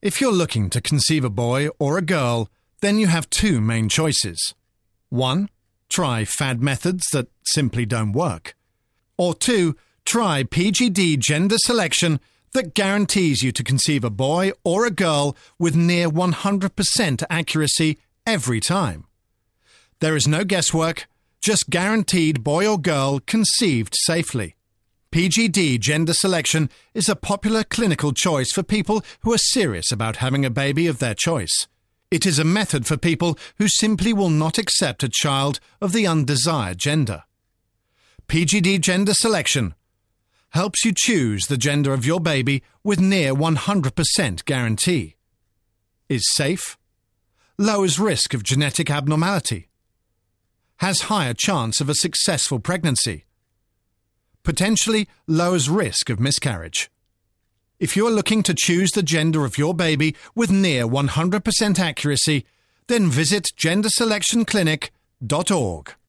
If you're looking to conceive a boy or a girl, then you have two main choices. 1. Try fad methods that simply don't work. Or 2. Try PGD gender selection that guarantees you to conceive a boy or a girl with near 100% accuracy every time. There is no guesswork, just guaranteed boy or girl conceived safely. PGD gender selection is a popular clinical choice for people who are serious about having a baby of their choice. It is a method for people who simply will not accept a child of the undesired gender. PGD gender selection helps you choose the gender of your baby with near 100% guarantee. Is safe. Lowers risk of genetic abnormality. Has higher chance of a successful pregnancy. Potentially lowers risk of miscarriage. If you are looking to choose the gender of your baby with near 100% accuracy, then visit genderselectionclinic.org.